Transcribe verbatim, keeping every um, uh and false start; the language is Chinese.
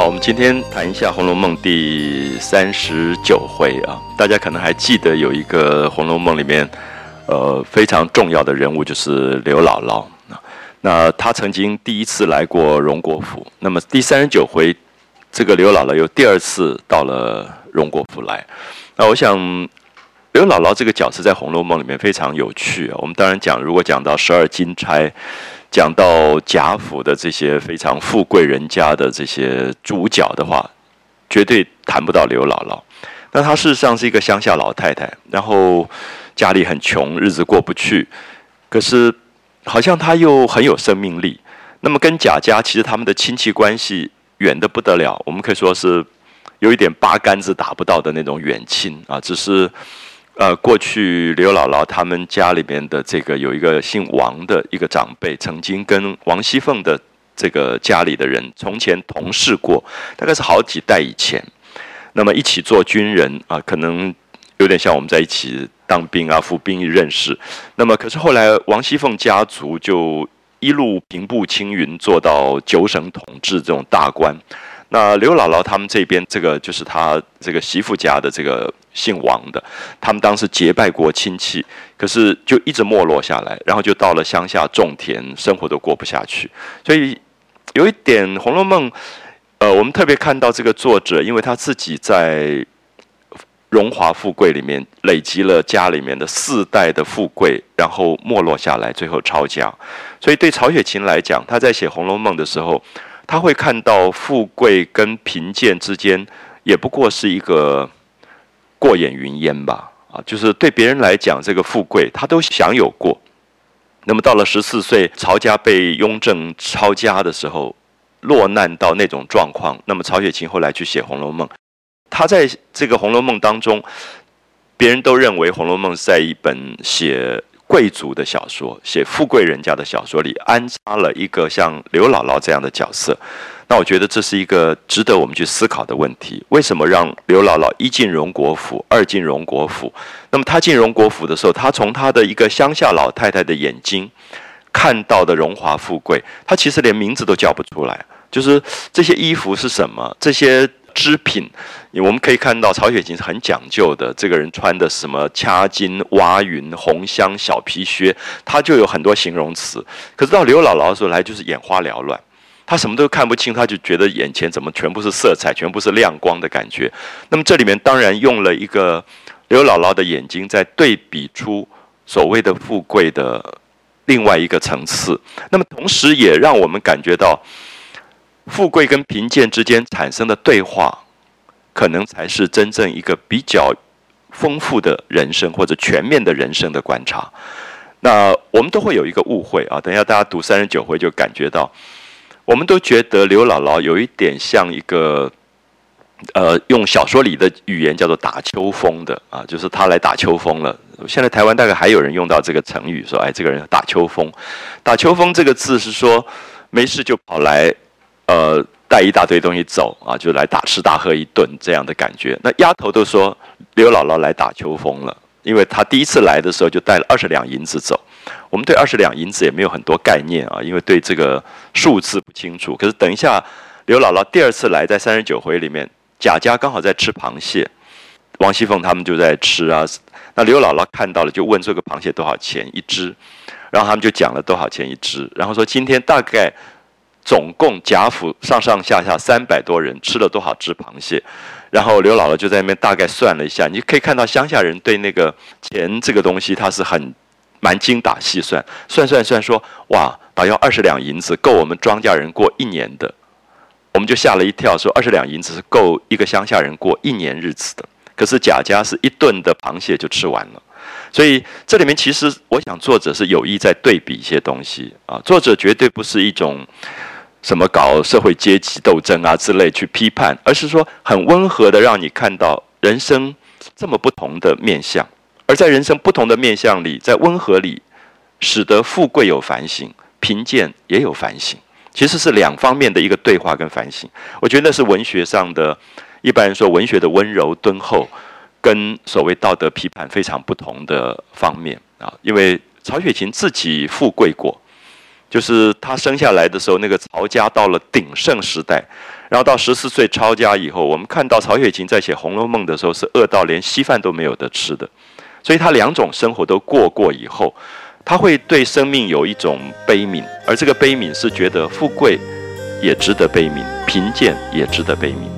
好，我们今天谈一下《红楼梦》第三十九回啊。大家可能还记得有一个《红楼梦》里面，呃，非常重要的人物就是刘姥姥。那她曾经第一次来过荣国府，那么第三十九回，这个刘姥姥又第二次到了荣国府来。那我想，刘姥姥这个角色在《红楼梦》里面非常有趣啊。我们当然讲，如果讲到十二金钗，讲到贾府的这些非常富贵人家的这些主角的话，绝对谈不到刘姥姥。那她事实上是一个乡下老太太，然后家里很穷，日子过不去，可是好像她又很有生命力。那么跟贾家其实他们的亲戚关系远得不得了，我们可以说是有一点八竿子打不到的那种远亲啊，只是。呃，过去刘姥姥他们家里面的这个有一个姓王的一个长辈，曾经跟王熙凤的这个家里的人从前同事过，大概是好几代以前。那么一起做军人啊，可能有点像我们在一起当兵啊、服兵役认识。那么可是后来王熙凤家族就一路平步青云，做到九省统治这种大官。那刘姥姥他们这边，这个就是她这个媳妇家的这个姓王的，他们当时结拜过亲戚，可是就一直没落下来，然后就到了乡下种田，生活都过不下去。所以有一点《红楼梦》，呃，我们特别看到这个作者，因为他自己在荣华富贵里面累积了家里面的四代的富贵，然后没落下来，最后抄家。所以对曹雪芹来讲，他在写《红楼梦》的时候，他会看到富贵跟贫贱之间，也不过是一个过眼云烟吧。啊，就是对别人来讲，这个富贵他都享有过。那么到了十四岁，曹家被雍正抄家的时候，落难到那种状况。那么曹雪芹后来去写《红楼梦》，他在这个《红楼梦》当中，别人都认为《红楼梦》是在一本写贵族的小说，写富贵人家的小说里安插了一个像刘姥姥这样的角色。那我觉得这是一个值得我们去思考的问题：为什么让刘姥姥一进荣国府，二进荣国府？那么她进荣国府的时候，她从她的一个乡下老太太的眼睛看到的荣华富贵，她其实连名字都叫不出来。就是这些衣服是什么，这些织品，我们可以看到曹雪芹是很讲究的。这个人穿的什么掐金、挖云、红香、小皮靴，他就有很多形容词。可是到刘姥姥的时候来，就是眼花缭乱，他什么都看不清，他就觉得眼前怎么全部是色彩，全部是亮光的感觉。那么这里面当然用了一个刘姥姥的眼睛，在对比出所谓的富贵的另外一个层次。那么同时也让我们感觉到，富贵跟贫贱之间产生的对话，可能才是真正一个比较丰富的人生或者全面的人生的观察。那我们都会有一个误会啊，等一下大家读三十九回就感觉到，我们都觉得刘姥姥有一点像一个，呃，用小说里的语言叫做打秋风的啊，就是她来打秋风了。现在台湾大概还有人用到这个成语，说哎，这个人打秋风。打秋风这个字是说没事就跑来。呃，带一大堆东西走啊，就来大吃大喝一顿这样的感觉。那丫头都说刘姥姥来打秋风了，因为她第一次来的时候就带了二十两银子走。我们对二十两银子也没有很多概念啊，因为对这个数字不清楚。可是等一下，刘姥姥第二次来，在三十九回里面，贾家刚好在吃螃蟹，王熙凤他们就在吃啊。那刘姥姥看到了，就问这个螃蟹多少钱一只，然后他们就讲了多少钱一只，然后说今天大概。总共贾府上上下下三百多人吃了多少只螃蟹，然后刘姥姥就在那边大概算了一下，你可以看到乡下人对那个钱这个东西，他是很蛮精打细算，算算算说，哇，大约二十两银子够我们庄稼人过一年的，我们就吓了一跳，说二十两银子是够一个乡下人过一年日子的，可是贾家是一顿的螃蟹就吃完了。所以这里面其实我想作者是有意在对比一些东西啊，作者绝对不是一种什么搞社会阶级斗争啊之类去批判，而是说很温和的让你看到人生这么不同的面向，而在人生不同的面向里，在温和里，使得富贵有反省，贫贱也有反省，其实是两方面的一个对话跟反省。我觉得那是文学上的，一般人说文学的温柔敦厚，跟所谓道德批判非常不同的方面啊。因为曹雪芹自己富贵过。 就是他生下来的时候，那个曹家到了鼎盛时代，然后到十四岁抄家以后，我们看到曹雪芹在写《红楼梦》的时候是饿到连稀饭都没有得吃的，所以他两种生活都过过以后，他会对生命有一种悲悯，而这个悲悯是觉得富贵也值得悲悯，贫贱也值得悲悯。